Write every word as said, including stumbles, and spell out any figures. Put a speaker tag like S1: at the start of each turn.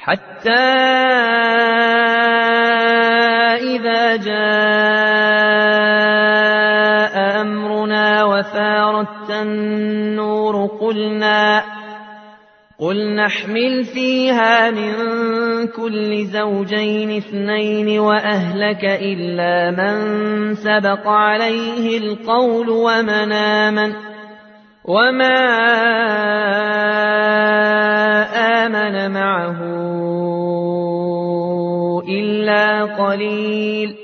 S1: حتى إذا جاء أمرنا وفارت النور قلنا قل نحمل فيها من كل زوجين اثنين وأهلك إلا من سبق عليه القول ومن آمن وما آمن معه إلا قليل